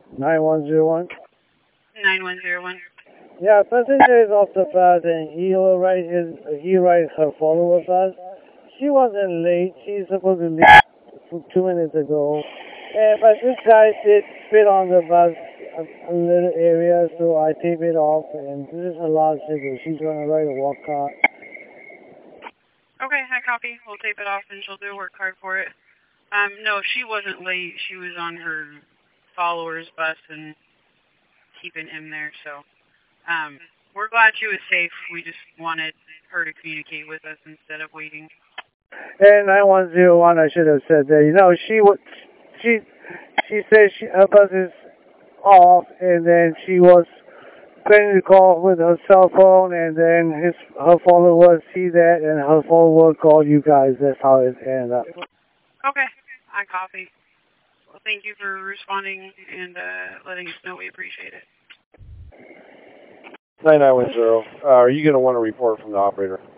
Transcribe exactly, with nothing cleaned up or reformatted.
nine one zero one. nine one zero one. Yeah, passenger is off the bus and he will write his, he writes her follower bus. She wasn't late. She's supposed to leave from two minutes ago. And, but this guy did spit on the bus a, a little area, so I tape it off. And this is a large figure. She's going to write a walk card. Okay, I copy. We'll tape it off and she'll do a work card for it. Um, no, she wasn't late. She was on her follower's bus and keeping him there, so um, we're glad she was safe. We just wanted her to communicate with us instead of waiting. And nine one zero one, I should have said that. You know, she would, she, she said she, her bus is off, and then she was going to call with her cell phone, and then his her follower see that, and her follower called you guys. That's how it ended up. Okay, I copy. Well, thank you for responding and uh, letting us know. We appreciate it. nine nine one zero. Uh, are you going to want a report from the operator?